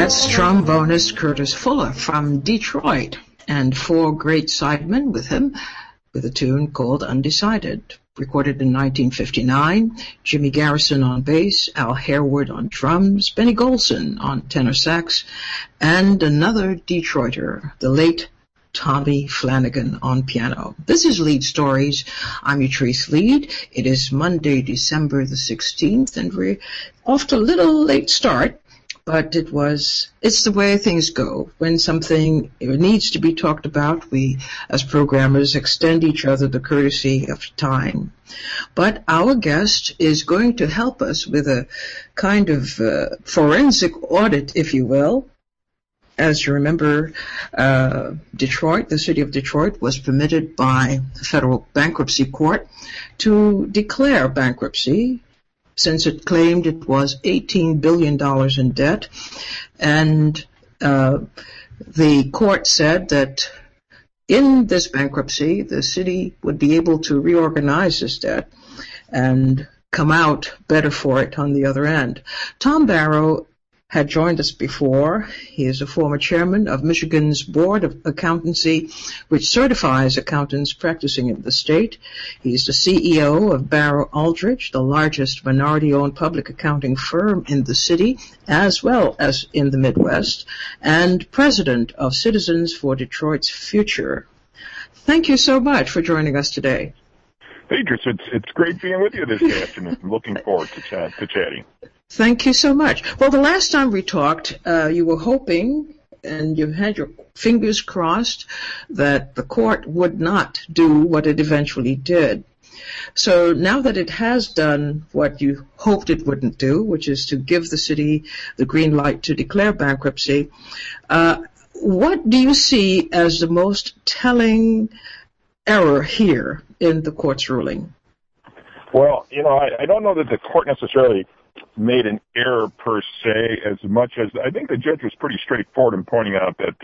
That's trombonist Curtis Fuller from Detroit, and four great sidemen with him with a tune called Undecided. Recorded in 1959, Jimmy Garrison on bass, Al Harewood on drums, Benny Golson on tenor sax, and another Detroiter, the late Tommy Flanagan on piano. This is Lead Stories. I'm Utrice Lead. It is Monday, December the 16th, and we're off to a little late start. But it's the way things go. When something needs to be talked about, we, as programmers, extend each other the courtesy of time. But our guest is going to help us with a kind of forensic audit, if you will. As you remember, Detroit, the city of Detroit, was permitted by the federal bankruptcy court to declare bankruptcy, since it claimed it was $18 billion in debt. And the court said that in this bankruptcy, the city would be able to reorganize this debt and come out better for it on the other end. Tom Barrow had joined us before. He is a former chairman of Michigan's Board of Accountancy, which certifies accountants practicing in the state. He's the CEO of Barrow Aldrich, the largest minority-owned public accounting firm in the city, as well as in the Midwest, and president of Citizens for Detroit's Future. Thank you so much for joining us today. Hey, Tris, it's great being with you this afternoon. I'm looking forward to chatting. Thank you so much. Well, the last time we talked, you were hoping, and you had your fingers crossed, that the court would not do what it eventually did. So now that it has done what you hoped it wouldn't do, which is to give the city the green light to declare bankruptcy, what do you see as the most telling error here in the court's ruling? Well, I don't know that the court necessarily made an error per se, as much as I think the judge was pretty straightforward in pointing out that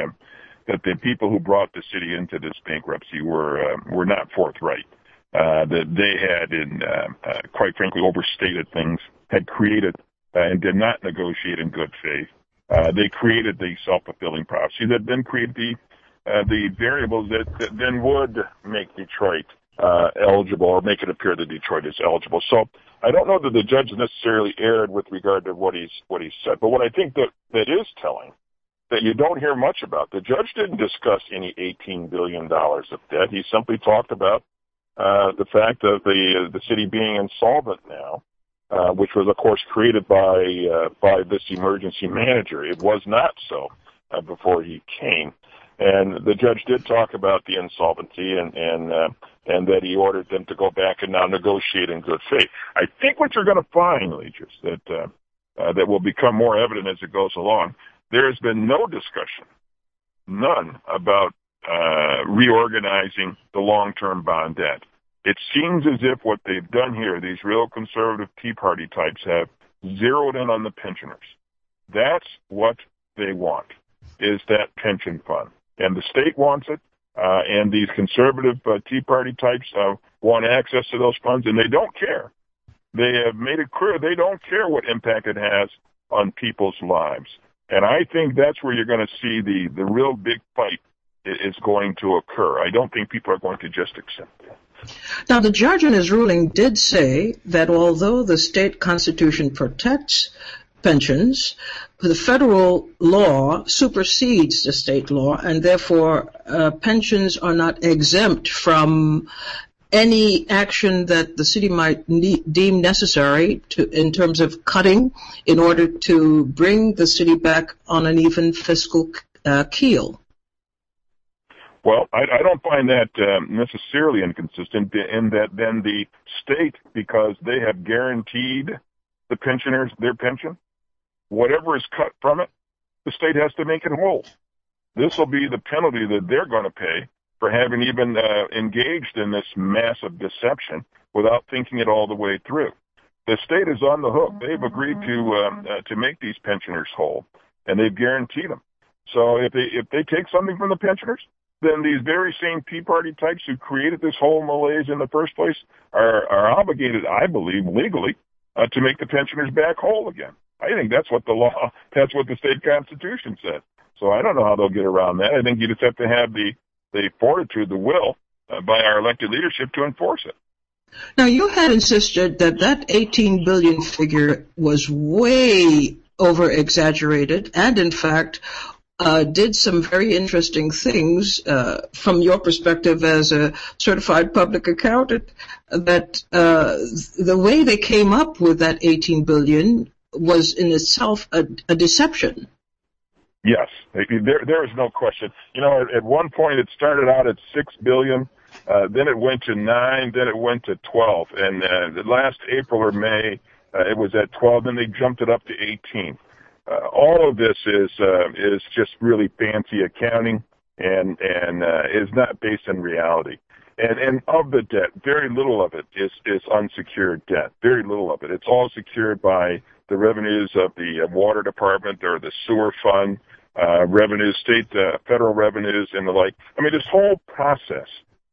the people who brought the city into this bankruptcy were not forthright. That they had, quite frankly, overstated things, had created and did not negotiate in good faith. They created the self-fulfilling prophecy that then created the variables that then would make Detroit eligible, or make it appear that Detroit is eligible. So I don't know that the judge necessarily erred with regard to what he said. But what I think that is telling, that you don't hear much about, the judge didn't discuss any $18 billion of debt. He simply talked about the fact of the city being insolvent now, which was, of course, created by this emergency manager. It was not so before he came. And the judge did talk about the insolvency and that he ordered them to go back and now negotiate in good faith. I think what you're going to find, Legis, that will become more evident as it goes along, there has been no discussion, none, about reorganizing the long-term bond debt. It seems as if what they've done here, these real conservative Tea Party types, have zeroed in on the pensioners. That's what they want, is that pension fund. And the state wants it, and these conservative Tea Party types want access to those funds, and they don't care. They have made it clear they don't care what impact it has on people's lives. And I think that's where you're going to see the real big fight is going to occur. I don't think people are going to just accept that. Now, the judge in his ruling did say that although the state constitution protects pensions, the federal law supersedes the state law, and therefore pensions are not exempt from any action that the city might deem necessary in terms of cutting in order to bring the city back on an even fiscal keel. Well, I don't find that necessarily inconsistent in that then the state, because they have guaranteed the pensioners their pension, whatever is cut from it, the state has to make it whole. This will be the penalty that they're going to pay for having even engaged in this massive deception without thinking it all the way through. The state is on the hook. They've agreed to make these pensioners whole, and they've guaranteed them. So if they take something from the pensioners, then these very same Tea Party types who created this whole malaise in the first place are obligated, I believe, legally, to make the pensioners back whole again. I think that's what that's what the state constitution says. So I don't know how they'll get around that. I think you just have to have the fortitude, the will, by our elected leadership to enforce it. Now, you had insisted that 18 billion figure was way over-exaggerated and, in fact, did some very interesting things from your perspective as a certified public accountant, that the way they came up with that 18 billion was in itself a deception. Yes, there is no question. At one point it started out at 6 billion, then it went to 9, then it went to 12, and the last April or May it was at 12, then they jumped it up to 18. All of this is just really fancy accounting and is not based in reality. And of the debt, very little of it is unsecured debt. Very little of it. It's all secured by the revenues of the water department or the sewer fund, revenues, state, federal revenues, and the like. I mean, this whole process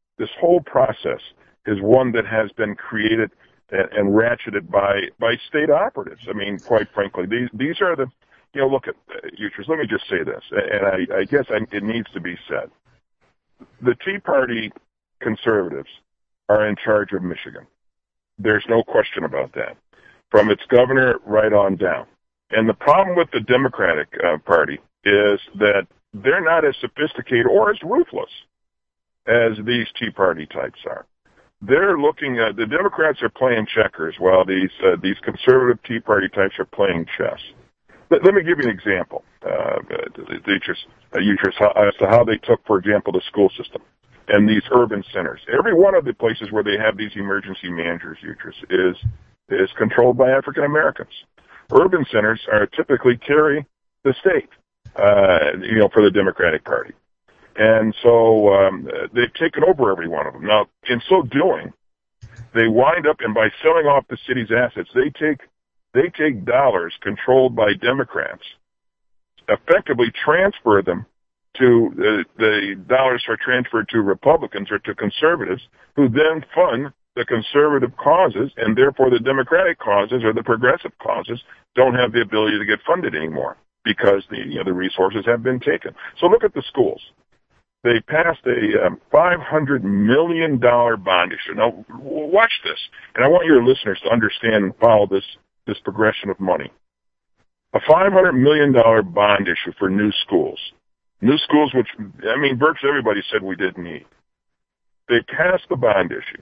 is one that has been created and ratcheted by state operatives. I mean, quite frankly, these are the, look at Uetrius. Let me just say this, and I guess it needs to be said. The Tea Party conservatives are in charge of Michigan. There's no question about that, from its governor right on down. And the problem with the Democratic Party is that they're not as sophisticated or as ruthless as these Tea Party types are. They're looking at, the Democrats are playing checkers while these conservative Tea Party types are playing chess. Let me give you an example, Uetrius, as to how they took, for example, the school system and these urban centers. Every one of the places where they have these emergency managers, Uetrius, is controlled by African Americans. Urban centers are typically carry the state, for the Democratic Party. And so they've taken over every one of them. Now, in so doing, they wind up, and by selling off the city's assets, they take dollars controlled by Democrats, effectively transfer them to the dollars are transferred to Republicans or to conservatives, who then fund the conservative causes, and therefore the Democratic causes or the progressive causes don't have the ability to get funded anymore because the resources have been taken. So look at the schools. They passed a $500 million bond issue. Now, watch this, and I want your listeners to understand and follow this progression of money. A $500 million bond issue for new schools. New schools, which, virtually everybody said we didn't need. They passed the bond issue.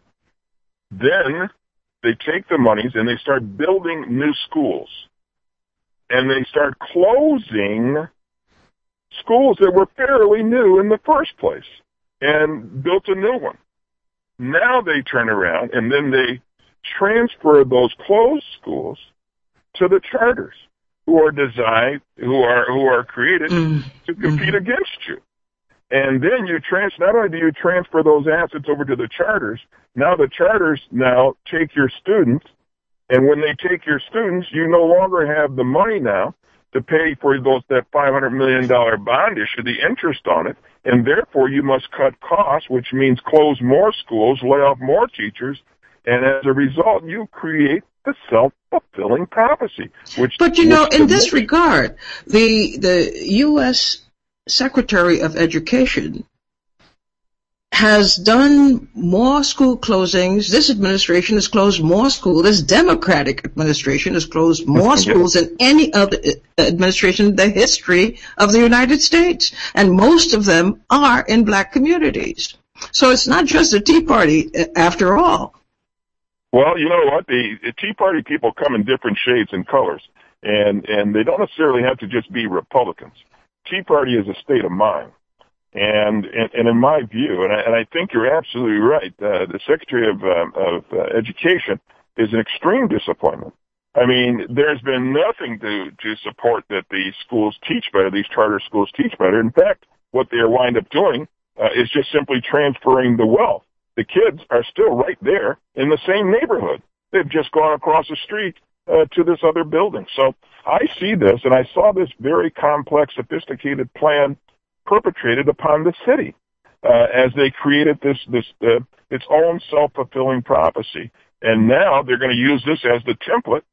Then they take the monies and they start building new schools. And they start closing schools that were fairly new in the first place and built a new one. Now they turn around and then they transfer those closed schools to the charters who are designed, who are created to compete against you. And then not only do you transfer those assets over to the charters, now the charters now take your students, and when they take your students, you no longer have the money now to pay for that $500 million bond issue, the interest on it, and therefore you must cut costs, which means close more schools, lay off more teachers, and as a result, you create the self-fulfilling prophecy. But in this regard, the U.S. Secretary of Education has done more school closings. This administration has closed more schools. This Democratic administration has closed more schools than any other administration in the history of the United States. And most of them are in black communities. So it's not just the Tea Party after all. Well, you know what? The Tea Party people come in different shades and colors, and they don't necessarily have to just be Republicans. Tea Party is a state of mind. And in my view, and I think you're absolutely right, the Secretary of Education is an extreme disappointment. I mean, there's been nothing to support that these schools teach better, these charter schools teach better. In fact, what they wind up doing is just simply transferring the wealth. The kids are still right there in the same neighborhood. They've just gone across the street to this other building. So I see this, and I saw this very complex, sophisticated plan perpetrated upon the city as they created its own self-fulfilling prophecy. And now they're going to use this as the template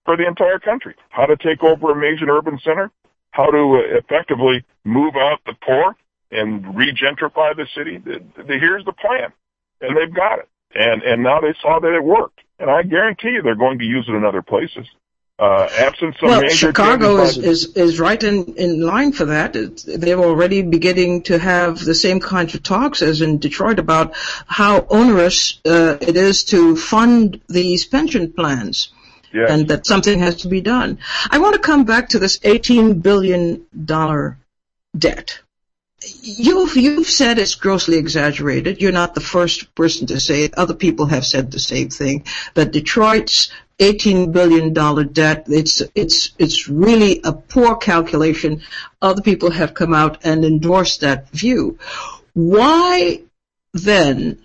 for the entire country. How to take over a major urban center, how to effectively move out the poor and regentrify the city. Here's the plan, and they've got it. And now they saw that it worked. And I guarantee you they're going to use it in other places. Absent some major Chicago is right in line for that. They're already beginning to have the same kinds of talks as in Detroit about how onerous it is to fund these pension plans. Yes. And that something has to be done. I want to come back to this $18 billion debt. You've said it's grossly exaggerated. You're not the first person to say it. Other people have said the same thing, that Detroit's $18 billion debt, it's really a poor calculation. Other people have come out and endorsed that view. Why then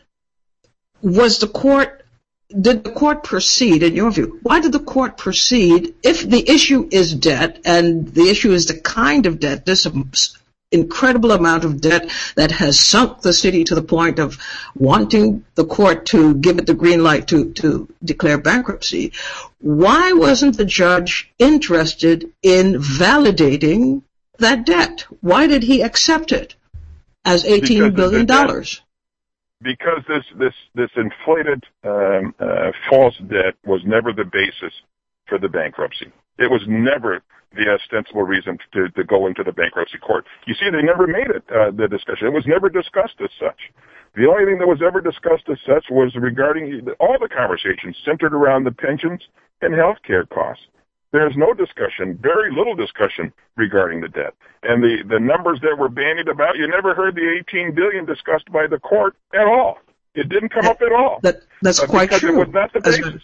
did the court proceed, in your view? Why did the court proceed if the issue is debt, and the issue is the kind of debt, this incredible amount of debt that has sunk the city to the point of wanting the court to give it the green light to declare bankruptcy? Why wasn't the judge interested in validating that debt? Why did he accept it as $18 billion? Because this inflated false debt was never the basis for the bankruptcy. It was never the ostensible reason to go into the bankruptcy court. You see, they never made it the discussion. It was never discussed as such. The only thing that was ever discussed as such was regarding all the conversations centered around the pensions and health care costs. There's no discussion, very little discussion regarding the debt. And the numbers that were bandied about, you never heard the $18 billion discussed by the court at all. It didn't come up at all. That's quite true. It was not the basis.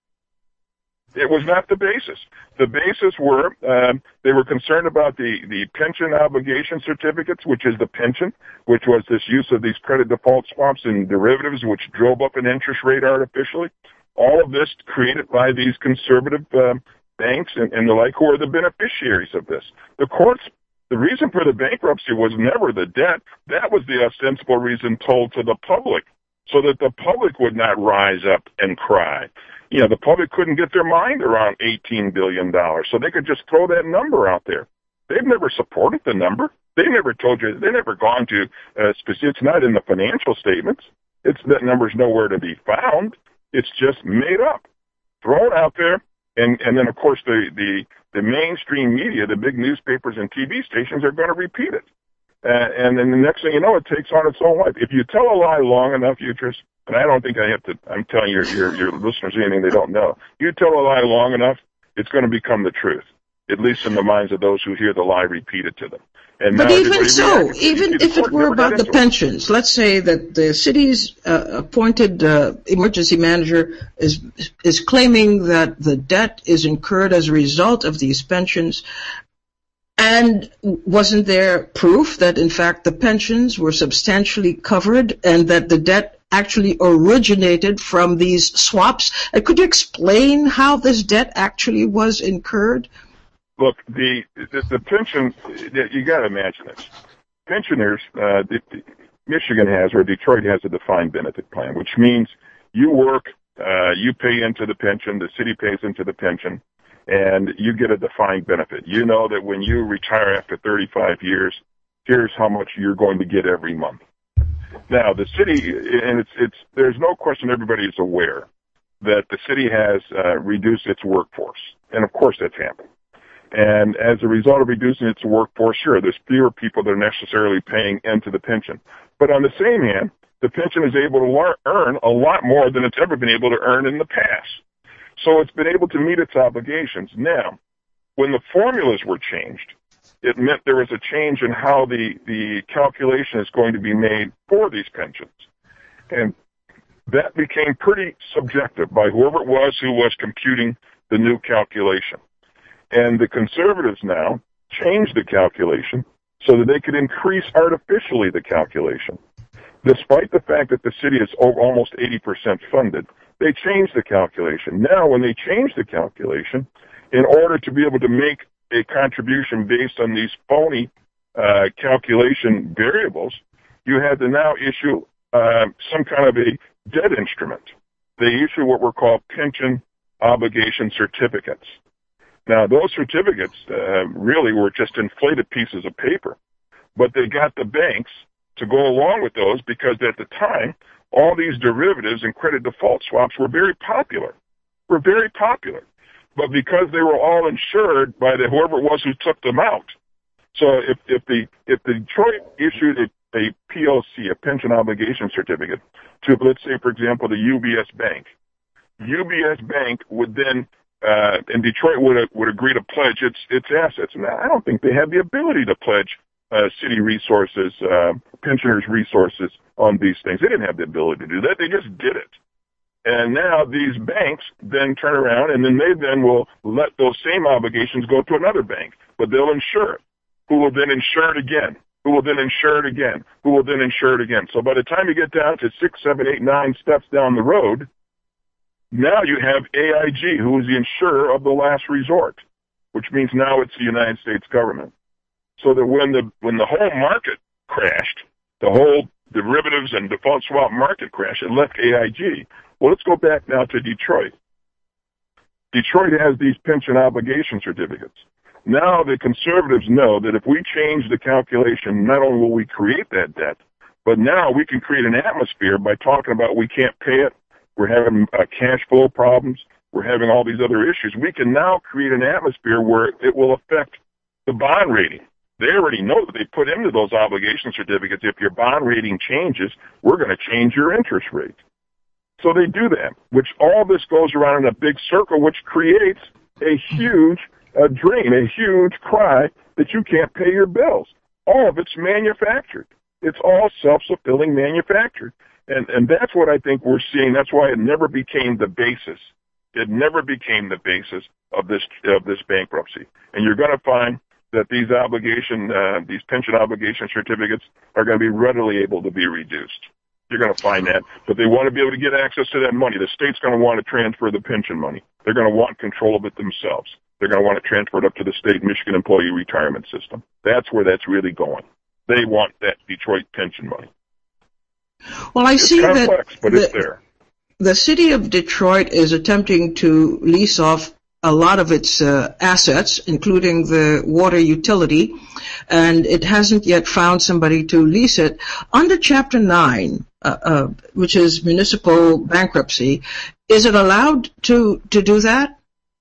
It was not the basis. The basis were they were concerned about the pension obligation certificates, which is the pension, which was this use of these credit default swaps and derivatives, which drove up an interest rate artificially. All of this created by these conservative banks and the like, who are the beneficiaries of this. The reason for the bankruptcy was never the debt. That was the ostensible reason told to the public, so that the public would not rise up and cry. You know, the public couldn't get their mind around $18 billion, so they could just throw that number out there. They've never supported the number. They never told you, they never gone to specifics. It's not in the financial statements. That number's nowhere to be found. It's just made up, thrown out there, and then of course the mainstream media, the big newspapers and TV stations are going to repeat it. And then the next thing you know, it takes on its own life. If you tell a lie long enough, Utrus, and I don't think I'm telling your listeners anything they don't know. You tell a lie long enough, it's going to become the truth, at least in the minds of those who hear the lie repeated to them. But even so, even if it were about the pensions, let's say that the city's appointed emergency manager is claiming that the debt is incurred as a result of these pensions. And wasn't there proof that, in fact, the pensions were substantially covered and that the debt actually originated from these swaps? Could you explain how this debt actually was incurred? Look, the pension, you got to imagine this. Pensioners, Michigan has, or Detroit has, a defined benefit plan, which means you work, you pay into the pension, the city pays into the pension, and you get a defined benefit. You know that when you retire after 35 years, here's how much you're going to get every month. Now, the city, and there's no question everybody is aware that the city has reduced its workforce. And of course that's happened. And as a result of reducing its workforce, sure, there's fewer people that are necessarily paying into the pension. But on the same hand, the pension is able to earn a lot more than it's ever been able to earn in the past. So it's been able to meet its obligations. Now, when the formulas were changed, it meant there was a change in how the calculation is going to be made for these pensions. And that became pretty subjective by whoever it was who was computing the new calculation. And the conservatives now changed the calculation so that they could increase artificially the calculation. Despite the fact that the city is almost 80% funded, they changed the calculation. Now, when they change the calculation, in order to be able to make a contribution based on these phony calculation variables, you had to now issue some kind of a debt instrument. They issue what were called pension obligation certificates. Now, those certificates really were just inflated pieces of paper, but they got the banks to go along with those because at the time, all these derivatives and credit default swaps were very popular. But because they were all insured by whoever it was who took them out. So if Detroit issued a POC, a pension obligation certificate, to, let's say, for example, the UBS Bank would then, and Detroit would agree to pledge its assets. Now, I don't think they had the ability to pledge city resources, pensioners' resources on these things. They didn't have the ability to do that. They just did it. And now these banks then turn around and then they will let those same obligations go to another bank, but they'll insure it, who will then insure it again, who will then insure it again, who will then insure it again. So by the time you get down to 6, 7, 8, 9 steps down the road, now you have AIG, who is the insurer of the last resort, which means now it's the United States government. So that when the whole market crashed, the whole derivatives and default swap market crashed, it left AIG. Well, let's go back now to Detroit. Detroit has these pension obligation certificates. Now the conservatives know that if we change the calculation, not only will we create that debt, but now we can create an atmosphere by talking about we can't pay it, we're having cash flow problems, we're having all these other issues. We can now create an atmosphere where it will affect the bond rating. They already know that they put into those obligation certificates, if your bond rating changes, we're going to change your interest rate. So they do that, which all this goes around in a big circle, which creates a huge drain, a huge cry that you can't pay your bills. All of it's manufactured. It's all self-fulfilling manufactured. And that's what I think we're seeing. That's why it never became the basis. It never became the basis of this bankruptcy. And you're going to find that these pension obligation certificates are going to be readily able to be reduced. You're going to find that, but they want to be able to get access to that money. The state's going to want to transfer the pension money. They're going to want control of it themselves. They're going to want to transfer it up to the state Michigan Employee Retirement System. That's where that's really going. They want that Detroit pension money. Well, It's see complex, that but it's there. The city of Detroit is attempting to lease off a lot of its assets, including the water utility, and it hasn't yet found somebody to lease it. Under Chapter 9, which is municipal bankruptcy, is it allowed to do that?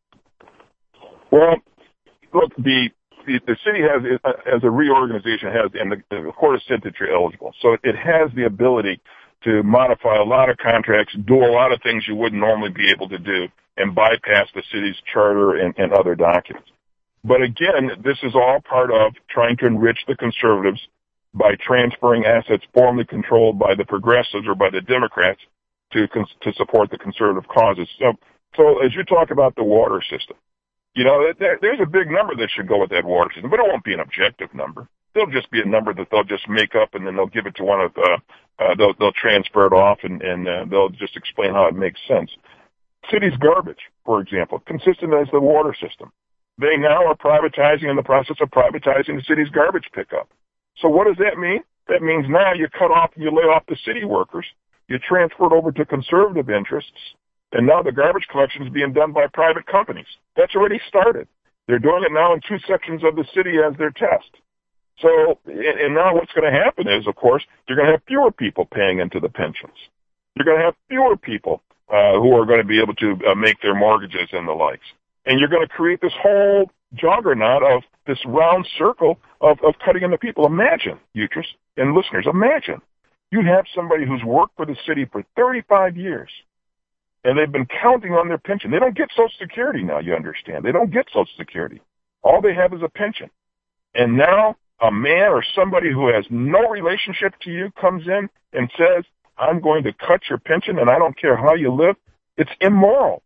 Well, look, the city has, as a reorganization, and the court has said that you're eligible. So it has the ability to modify a lot of contracts, do a lot of things you wouldn't normally be able to do, and bypass the city's charter and other documents. But again, this is all part of trying to enrich the conservatives by transferring assets formerly controlled by the progressives or by the Democrats to support the conservative causes. So as you talk about the water system, there's a big number that should go with that water system, but it won't be an objective number. There'll just be a number that they'll just make up, and then they'll give it to one of they'll transfer it off, and they'll just explain how it makes sense. City's garbage, for example, consistent as the water system. They now are privatizing, in the process of privatizing the city's garbage pickup. So what does that mean? That means now you cut off and you lay off the city workers, you transfer it over to conservative interests, and now the garbage collection is being done by private companies. That's already started. They're doing it now in 2 sections of the city as their test. So, and now what's going to happen is, of course, you're going to have fewer people paying into the pensions. You're going to have fewer people who are going to be able to make their mortgages and the likes. And you're going to create this whole juggernaut of this round circle of cutting into people. Imagine, Utrus and listeners, imagine you have somebody who's worked for the city for 35 years, and they've been counting on their pension. They don't get Social Security now, you understand. They don't get Social Security. All they have is a pension. And now a man or somebody who has no relationship to you comes in and says, I'm going to cut your pension, and I don't care how you live. It's immoral.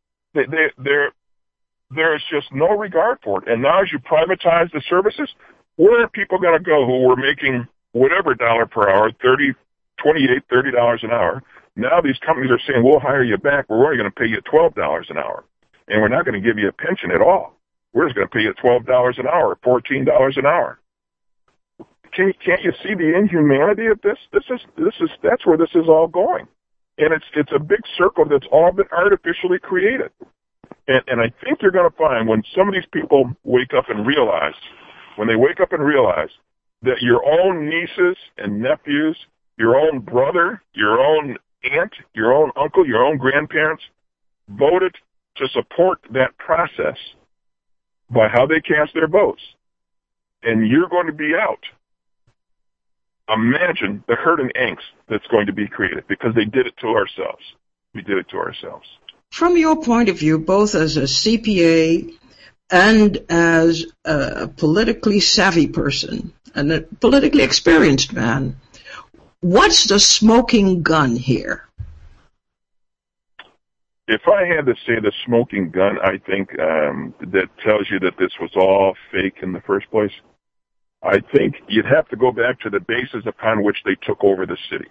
There is just no regard for it. And now as you privatize the services, where are people going to go who were making whatever dollar per hour, $30 an hour? Now these companies are saying, we'll hire you back. We're only going to pay you $12 an hour. And we're not going to give you a pension at all. We're just going to pay you $12 an hour, $14 an hour. Can't you see the inhumanity of this? That's where this is all going. And it's a big circle that's all been artificially created. And I think you're going to find when some of these people wake up and realize, that your own nieces and nephews, your own brother, your own aunt, your own uncle, your own grandparents voted to support that process by how they cast their votes, and you're going to be out. Imagine the hurt and angst that's going to be created because they did it to ourselves. We did it to ourselves. From your point of view, both as a CPA and as a politically savvy person and a politically experienced man, what's the smoking gun here? If I had to say the smoking gun, I think that tells you that this was all fake in the first place. I think you'd have to go back to the basis upon which they took over the city.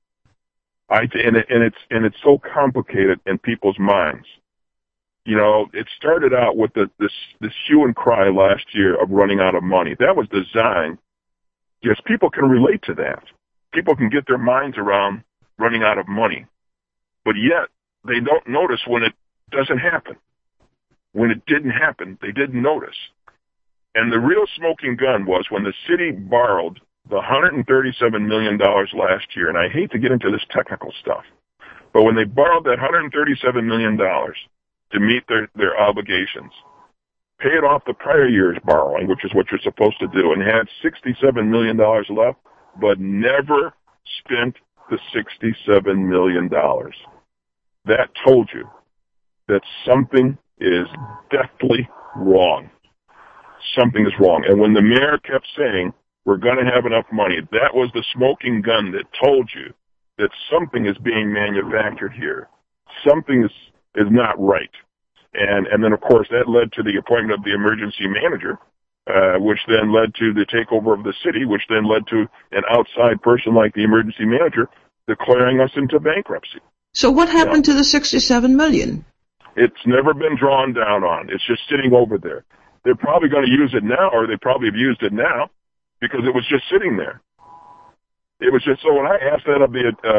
It's so complicated in people's minds. You know, it started out with this hue and cry last year of running out of money. That was designed. Yes, people can relate to that. People can get their minds around running out of money, but yet they don't notice when it doesn't happen. When it didn't happen, they didn't notice. And the real smoking gun was when the city borrowed the $137 million last year, and I hate to get into this technical stuff, but when they borrowed that $137 million to meet their obligations, paid off the prior year's borrowing, which is what you're supposed to do, and had $67 million left, but never spent the $67 million. That told you that something is deathly wrong. Something is wrong. And when the mayor kept saying, we're going to have enough money, that was the smoking gun that told you that something is being manufactured here. Something is not right. And then, of course, that led to the appointment of the emergency manager, which then led to the takeover of the city, which then led to an outside person like the emergency manager declaring us into bankruptcy. So what happened to the $67 million? It's never been drawn down on. It's just sitting over there. They're probably going to use it now, or they probably have used it now, because it was just sitting there. It was just so. When I asked that of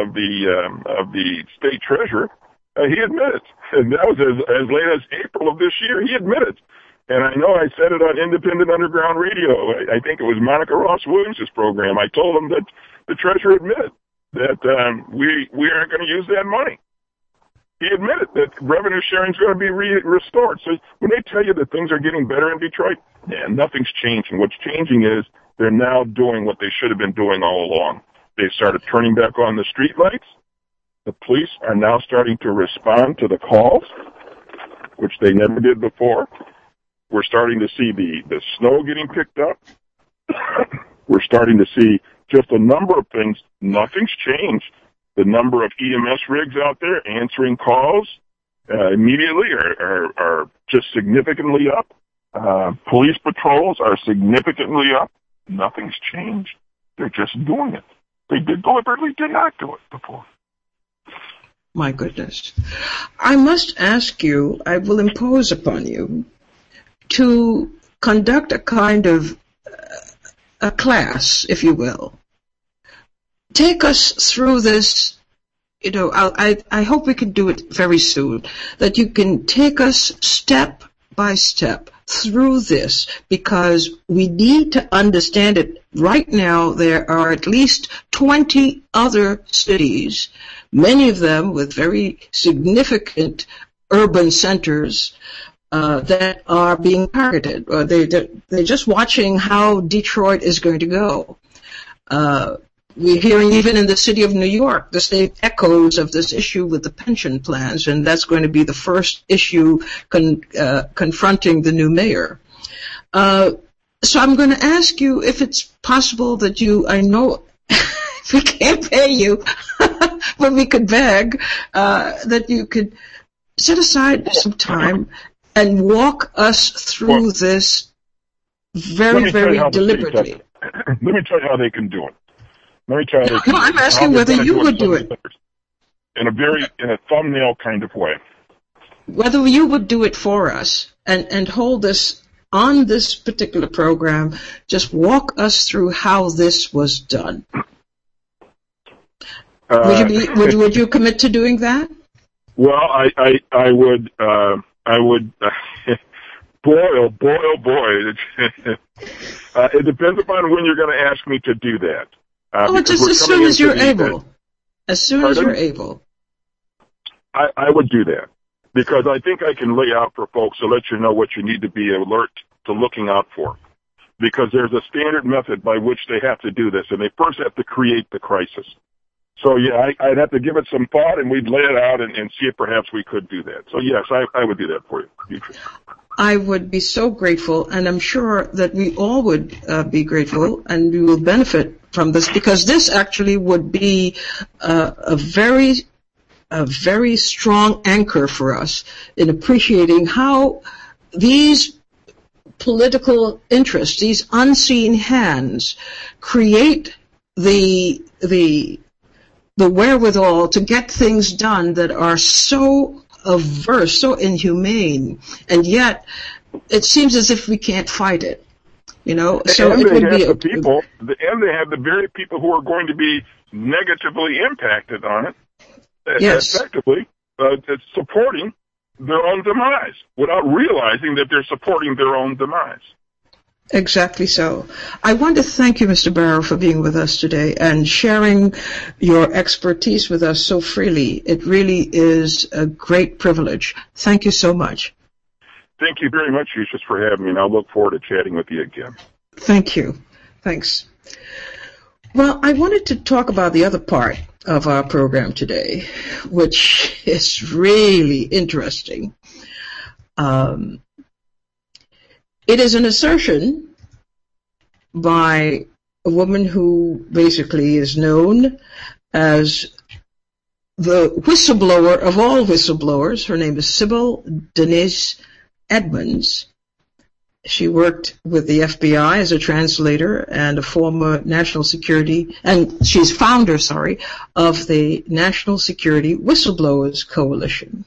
the state treasurer, he admitted, and that was as late as April of this year. He admitted, and I know I said it on Independent Underground Radio. I think it was Monica Ross Williams' program. I told him that the treasurer admitted that we aren't going to use that money. He admitted that revenue sharing is going to be restored. So when they tell you that things are getting better in Detroit, nothing's changing. What's changing is they're now doing what they should have been doing all along. They started turning back on the street lights. The police are now starting to respond to the calls, which they never did before. We're starting to see the snow getting picked up. We're starting to see just a number of things. Nothing's changed. The number of EMS rigs out there answering calls immediately are just significantly up. Police patrols are significantly up. Nothing's changed. They're just doing it. They deliberately did not do it before. My goodness. I must ask you, I will impose upon you, to conduct a kind of a class, if you will. Take us through this, I hope we can do it very soon, that you can take us step by step through this, because we need to understand it. Right now, there are at least 20 other cities, many of them with very significant urban centers, that are being targeted. They're just watching how Detroit is going to go. We're hearing even in the city of New York, the state echoes of this issue with the pension plans, and that's going to be the first issue confronting the new mayor. So I'm going to ask you if it's possible that I know we can't pay you, but we could beg, that you could set aside some time and walk us through this very, very deliberately. Let me tell you how they can do it. Let me tell you. No, I'm asking whether you would do it. In a thumbnail kind of way. Whether you would do it for us and hold this on this particular program, just walk us through how this was done. Would you commit to doing that? Well, I I would, boy, oh boy. It depends upon when you're going to ask me to do that. Just as soon as you're able. As soon as you're able. I would do that, because I think I can lay out for folks to let you know what you need to be alert to looking out for. Because there's a standard method by which they have to do this, and they first have to create the crisis. So, yeah, I'd have to give it some thought, and we'd lay it out and see if perhaps we could do that. So, yes, I would do that for you. I would be so grateful, and I'm sure that we all would be grateful, and we will benefit from this, because this actually would be a very strong anchor for us in appreciating how these political interests, these unseen hands, create the wherewithal to get things done that are so averse, so inhumane, and yet it seems as if we can't fight it. So and it would be and they have the very people who are going to be negatively impacted on it, effectively supporting their own demise without realizing that they're supporting their own demise. Exactly so. I want to thank you, Mr. Barrow, for being with us today and sharing your expertise with us so freely. It really is a great privilege. Thank you so much. Thank you very much, Eustace, for having me, and I'll look forward to chatting with you again. Thank you. Thanks. Well, I wanted to talk about the other part of our program today, which is really interesting. It is an assertion by a woman who basically is known as the whistleblower of all whistleblowers. Her name is Sybil Denise Edmonds. She worked with the FBI as a translator and a former national security, and she's founder, of the National Security Whistleblowers Coalition.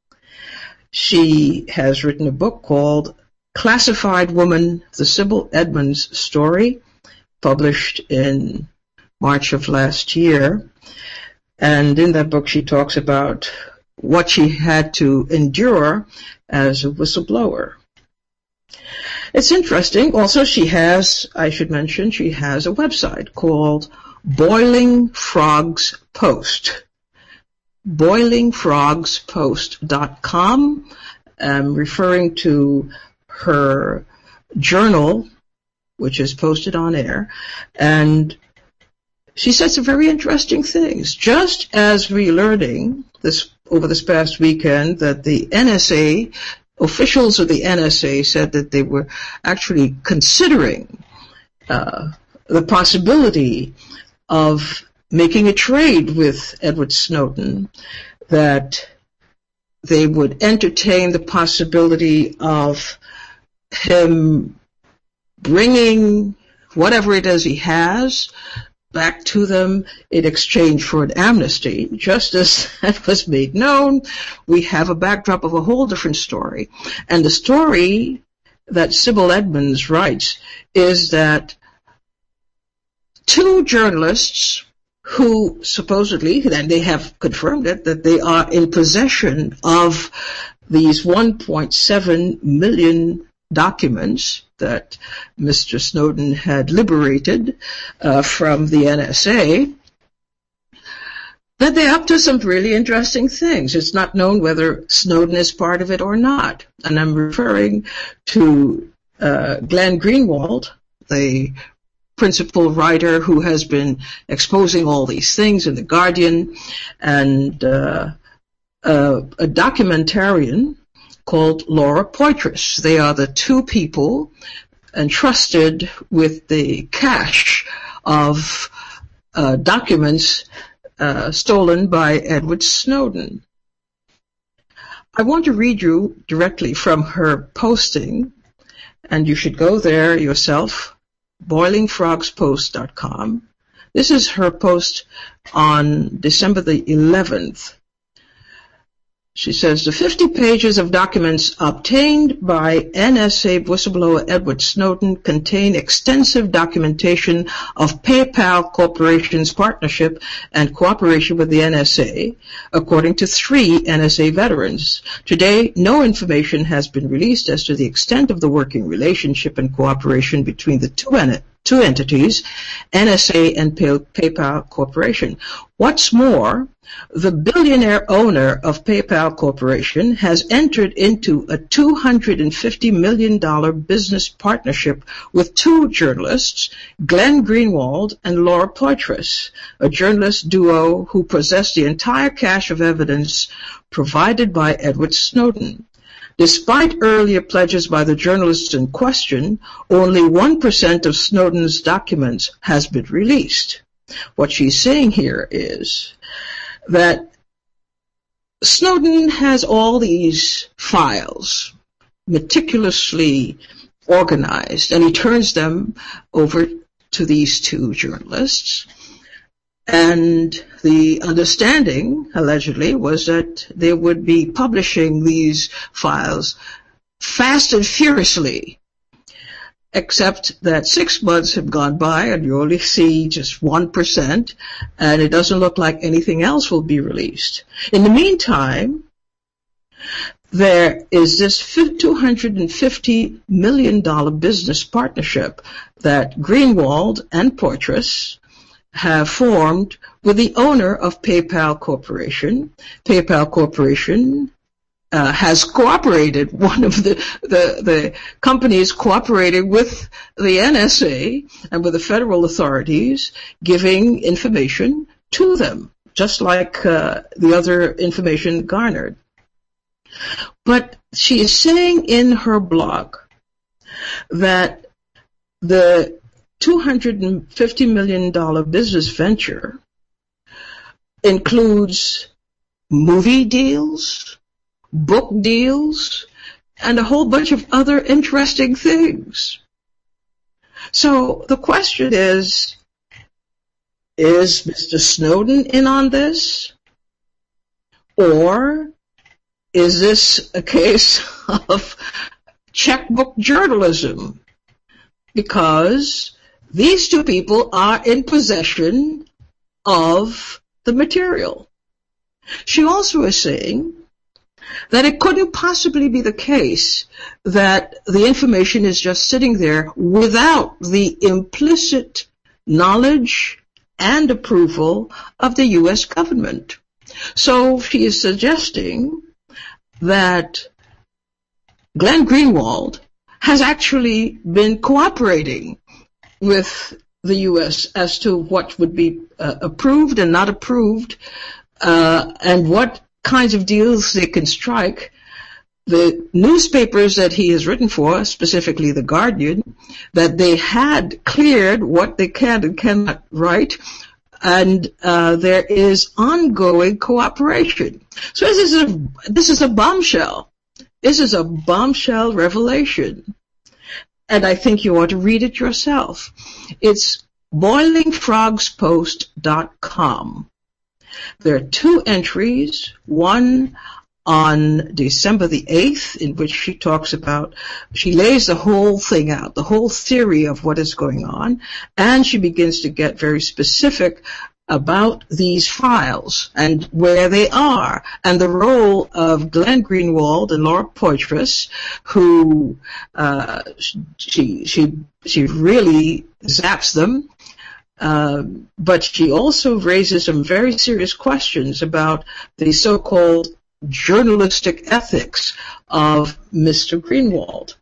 She has written a book called Classified Woman, The Sybil Edmonds Story, published in March of last year. And in that book, she talks about what she had to endure as a whistleblower. It's interesting. Also, she has a website called Boiling Frogs Post. BoilingFrogsPost.com. I'm referring to her journal, which is posted on air, and she said some very interesting things. Just as we're learning over this past weekend that the NSA, officials of the NSA said that they were actually considering the possibility of making a trade with Edward Snowden, that they would entertain the possibility of him bringing whatever it is he has back to them in exchange for an amnesty. Just as that was made known, we have a backdrop of a whole different story. And the story that Sybil Edmonds writes is that two journalists who supposedly, and they have confirmed it, that they are in possession of these 1.7 million documents that Mr. Snowden had liberated from the NSA, that they're up to some really interesting things. It's not known whether Snowden is part of it or not. And I'm referring to Glenn Greenwald, the principal writer who has been exposing all these things in The Guardian, and a documentarian called Laura Poitras. They are the two people entrusted with the cache of documents stolen by Edward Snowden. I want to read you directly from her posting, and you should go there yourself, BoilingFrogsPost.com. This is her post on December the 11th. She says the 50 pages of documents obtained by NSA whistleblower Edward Snowden contain extensive documentation of PayPal Corporation's partnership and cooperation with the NSA, according to 3 NSA veterans. Today, no information has been released as to the extent of the working relationship and cooperation between the two entities, NSA and PayPal Corporation. What's more, the billionaire owner of PayPal Corporation has entered into a $250 million business partnership with 2 journalists, Glenn Greenwald and Laura Poitras, a journalist duo who possessed the entire cache of evidence provided by Edward Snowden. Despite earlier pledges by the journalists in question, only 1% of Snowden's documents has been released. What she's saying here is that Snowden has all these files meticulously organized, and he turns them over to these 2 journalists. And the understanding, allegedly, was that they would be publishing these files fast and furiously, except that 6 months have gone by and you only see just 1%, and it doesn't look like anything else will be released. In the meantime, there is this $250 million business partnership that Greenwald and Poitras have formed with the owner of PayPal Corporation. PayPal Corporation has cooperated, one of the companies cooperated with the NSA and with the federal authorities, giving information to them, just like the other information garnered. But she is saying in her blog that the $250 million business venture includes movie deals, book deals, and a whole bunch of other interesting things. So the question is Mr. Snowden in on this? Or is this a case of checkbook journalism? Because these 2 people are in possession of the material. She also is saying that it couldn't possibly be the case that the information is just sitting there without the implicit knowledge and approval of the U.S. government. So she is suggesting that Glenn Greenwald has actually been cooperating with the U.S. as to what would be approved and not approved, and what kinds of deals they can strike. The newspapers that he has written for, specifically The Guardian, that they had cleared what they can and cannot write, and there is ongoing cooperation. So this is a bombshell. This is a bombshell revelation. And I think you ought to read it yourself. It's boilingfrogspost.com. There are 2 entries, one on December the 8th, in which she lays the whole thing out, the whole theory of what is going on, and she begins to get very specific about these files and where they are, and the role of Glenn Greenwald and Laura Poitras, who she really zaps them, but she also raises some very serious questions about the so-called journalistic ethics of Mr. Greenwald.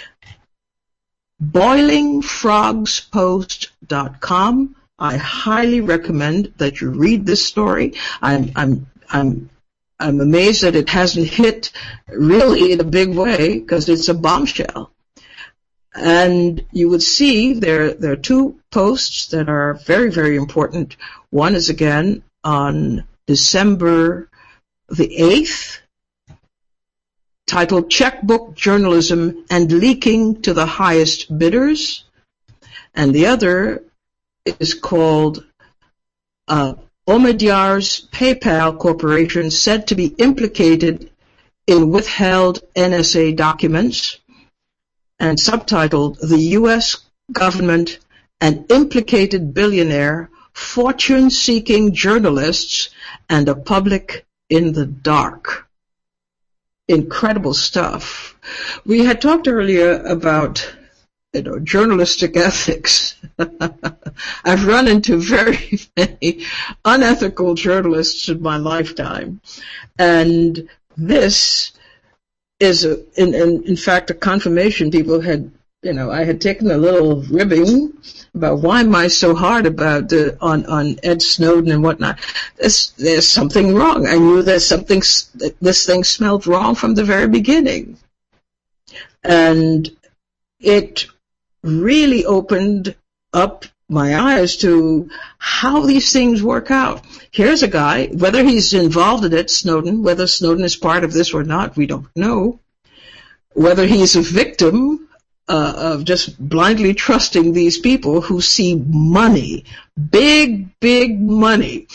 boilingfrogspost.com. I highly recommend that you read this story. I'm amazed that it hasn't hit really in a big way, because it's a bombshell. And you would see there are 2 posts that are very, very important. One is again on December the 8th, titled Checkbook Journalism and Leaking to the Highest Bidders. And the other is called Omidyar's PayPal Corporation said to be implicated in withheld NSA documents, and subtitled The U.S. Government and Implicated Billionaire, Fortune-Seeking Journalists, and a Public in the Dark. Incredible stuff. We had talked earlier about journalistic ethics. I've run into very many unethical journalists in my lifetime. And this is, in fact, a confirmation. People had, I had taken a little ribbing about why am I so hard about on Ed Snowden and whatnot. There's something wrong. I knew this thing smelled wrong from the very beginning. And it really opened up my eyes to how these things work out. Here's a guy, whether he's involved in it, Snowden, whether Snowden is part of this or not, we don't know. Whether he's a victim of just blindly trusting these people who see money, big money.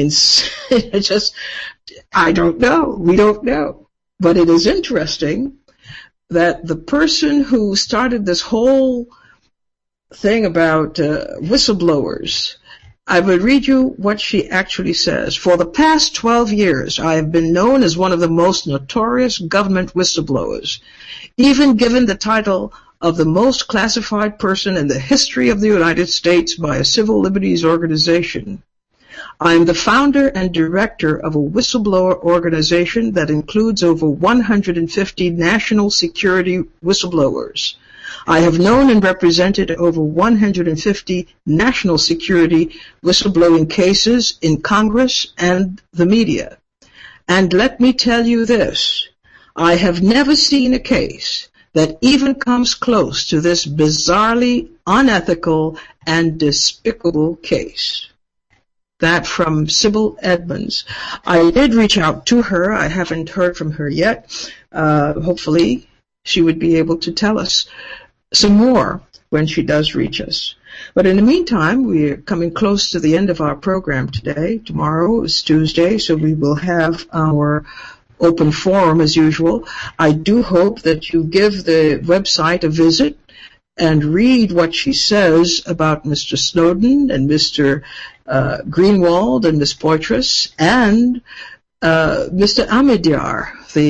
I don't know. We don't know. But it is interesting that the person who started this whole thing about whistleblowers, I will read you what she actually says. For the past 12 years, I have been known as one of the most notorious government whistleblowers, even given the title of the most classified person in the history of the United States by a civil liberties organization. I am the founder and director of a whistleblower organization that includes over 150 national security whistleblowers. I have known and represented over 150 national security whistleblowing cases in Congress and the media. And let me tell you this, I have never seen a case that even comes close to this bizarrely unethical and despicable case. That from Sybil Edmonds. I did reach out to her. I haven't heard from her yet. Hopefully she would be able to tell us some more when she does reach us. But in the meantime, we're coming close to the end of our program today. Tomorrow is Tuesday, so we will have our open forum as usual. I do hope that you give the website a visit and read what she says about Mr. Snowden and Mr. Greenwald and Ms. Poitras and Mr. Omidyar,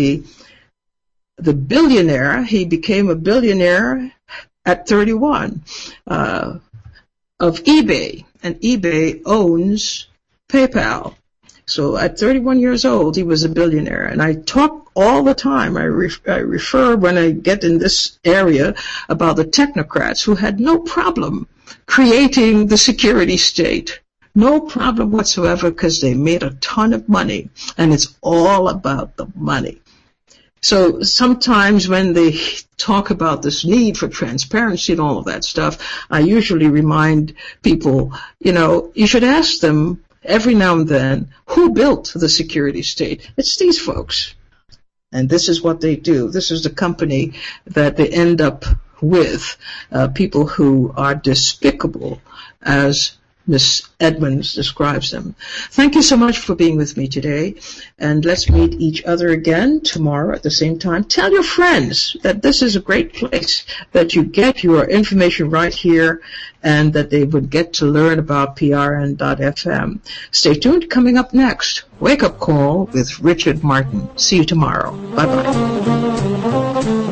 the billionaire. He became a billionaire at 31 of eBay, and eBay owns PayPal. So at 31 years old, he was a billionaire. And I talk all the time, I refer when I get in this area about the technocrats who had no problem creating the security state. No problem whatsoever, because they made a ton of money. And it's all about the money. So sometimes when they talk about this need for transparency and all of that stuff, I usually remind people, you should ask them every now and then, who built the security state? It's these folks. And this is what they do. This is the company that they end up with, people who are despicable, as Ms. Edmonds describes them. Thank you so much for being with me today, and let's meet each other again tomorrow at the same time. Tell your friends that this is a great place, that you get your information right here, and that they would get to learn about PRN.FM. Stay tuned. Coming up next, Wake Up Call with Richard Martin. See you tomorrow. Bye-bye.